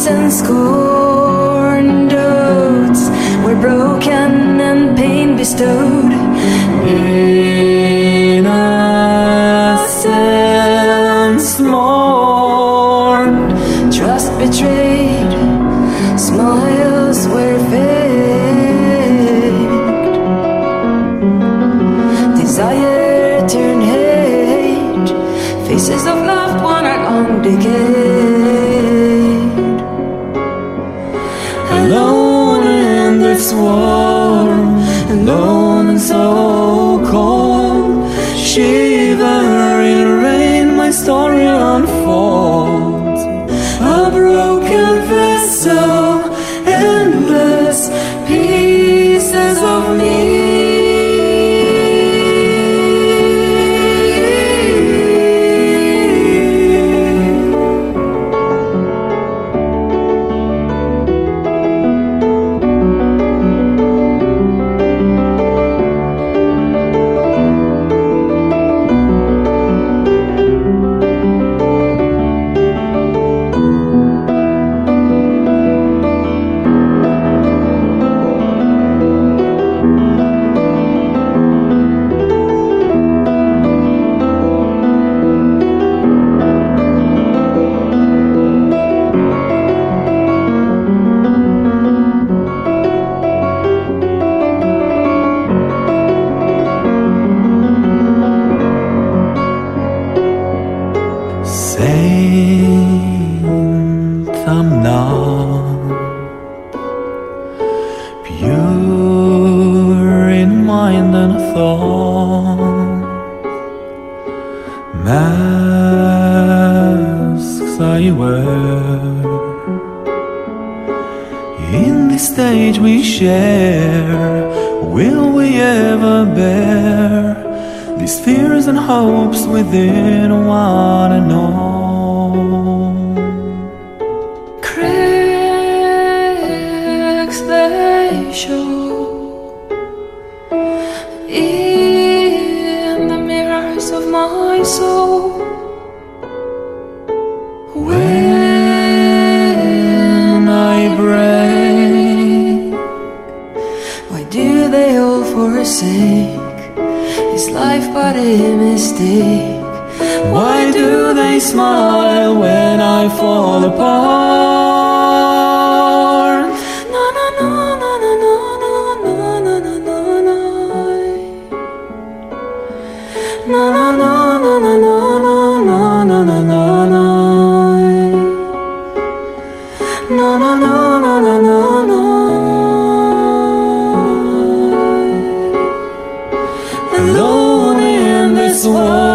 and scorned oaths were broken and pain bestowed. Innocence mourned, trust betrayed, smiles were faked. Desire turned hate, faces of loved one are long decayed. Alone in this world, alone and so cold, shiver in rain, my story unfolds. A broken vessel, endless pieces of me. Saint, I'm not pure in mind and thought. Masks I wear in this stage we share. Will we ever bear these fears and hopes within one and all? Cracks they show in the mirrors of my soul. When I break, why do they all forsake? Is life but a mistake? Why do they smile when I fall apart? Na na na na na na na na na na na. Na na na na na na na na na na na. Na na na na na na na. Alone in this world.